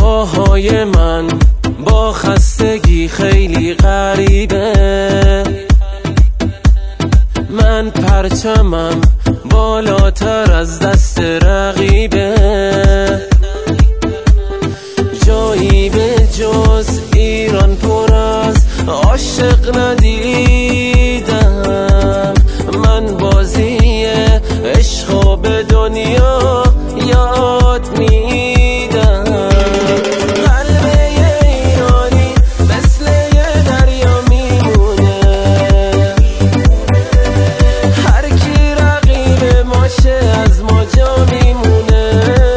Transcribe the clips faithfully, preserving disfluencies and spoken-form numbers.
پاهای من با خستگی خیلی غریبه. من پرچمم بالاتر از دست رقیبه. جایی به جز ایران پر از عاشق ندیدم. من بازی عشق به دنیا یاد میدم. قلب ایرانی مثل یه دریا میمونه. هر کی رقیب ماشه از ما جا میمونه.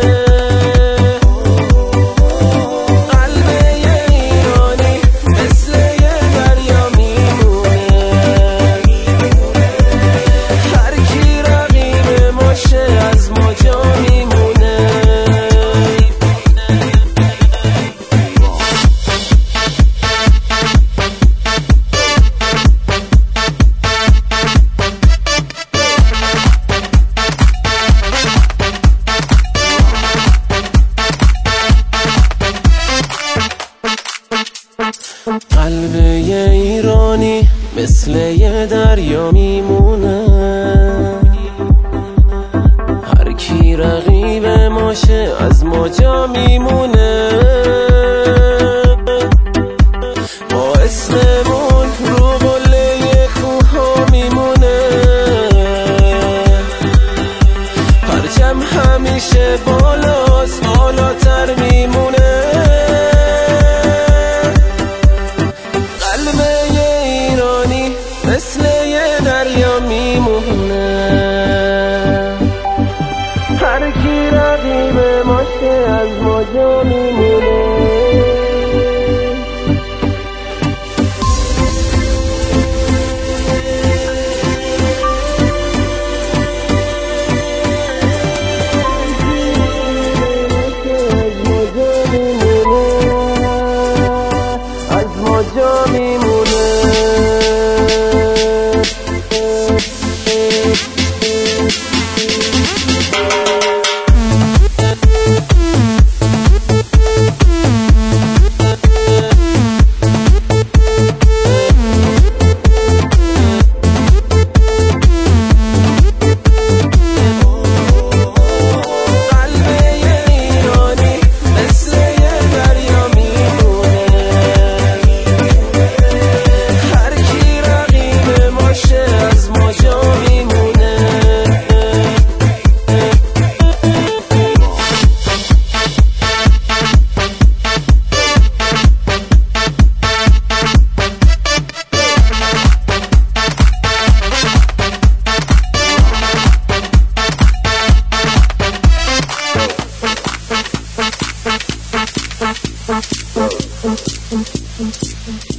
قلب ایرانی مثل یه دریا میمونه. هر کی رقیب ماشه از ما جا میمونه. قلب ایرانی مثل یه دریا میمونه. هر کی رقیب ماشه از ما جا میمونه. با اسممون رو قله کوها میمونه. پرچم همیشه بالاست، بالاتر میمونه. قلب ایرانی مثل یه دریا میمونه. هر کی رقیب ماشه از ما جا میمونه. از ما جا میمونه. Thank you.